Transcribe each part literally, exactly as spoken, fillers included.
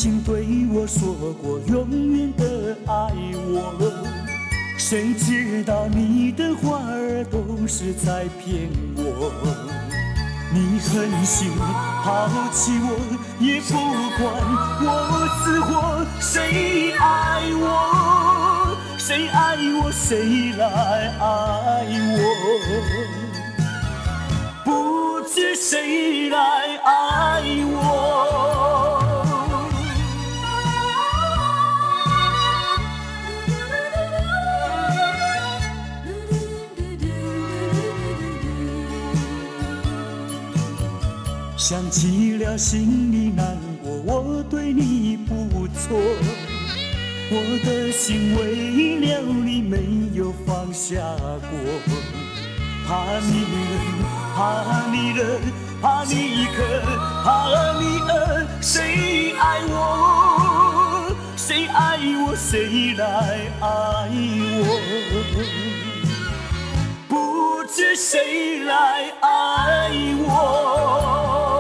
经对我说过永远的爱我，谁知道你的话儿都是在骗我。你狠心抛弃我，也不管我死活。谁爱我？谁爱我？谁来爱我？不知谁来爱我。想起了心里难过，我对你不错，我的心为了你没有放下过。怕你冷，怕你冷，怕你渴，怕你饿，谁爱我？谁爱我？谁来爱我？不知谁来爱我。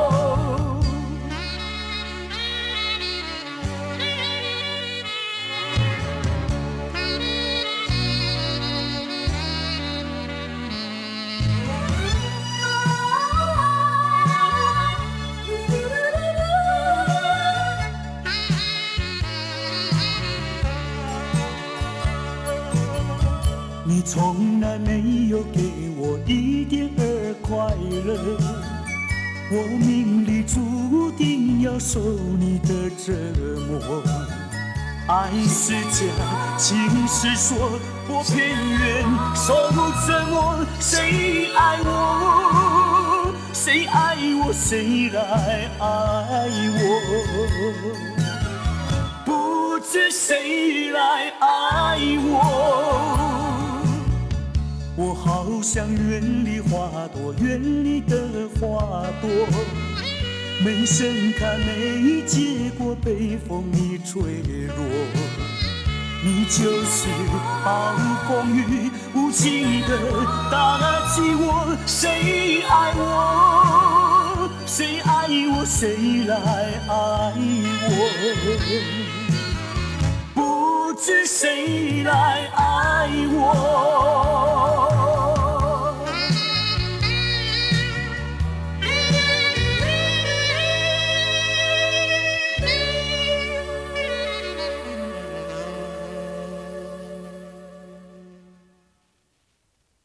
你从来没有给我一点儿快乐，我命里注定要受你的折磨。爱是假，情是说，我偏愿受折磨。谁爱我？谁爱我？谁来爱我？不知谁来爱我。我好想远离花朵，远离的花朵，没盛开，没结果，被风你吹落。你就是暴风雨，无情的打击我。谁爱我？谁爱我？谁来爱我？不知谁来爱